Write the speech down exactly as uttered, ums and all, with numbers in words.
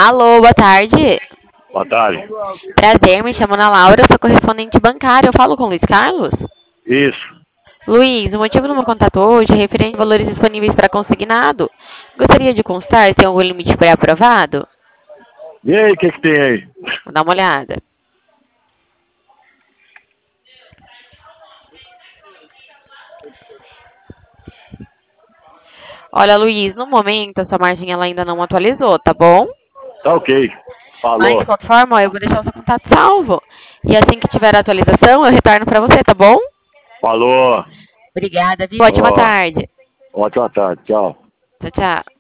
Alô, boa tarde. Boa tarde. Prazer, me chamo Ana Laura, sou correspondente bancária. Eu falo com o Luiz Carlos? Isso. Luiz, o motivo do meu contato hoje é referente a valores disponíveis para consignado. Gostaria de constar se tem algum limite pré-aprovado? E aí, o que que tem aí? Vou dar uma olhada. Olha, Luiz, no momento a sua margem ela ainda não atualizou, tá bom? Tá ok. Mas de Falou. qualquer forma, ó, eu vou deixar o seu contato salvo. E assim que tiver a atualização, eu retorno para você, tá bom? Falou. Obrigada, viu? Ótima Ó, tarde. ótima tarde. Tchau. Tchau, tchau.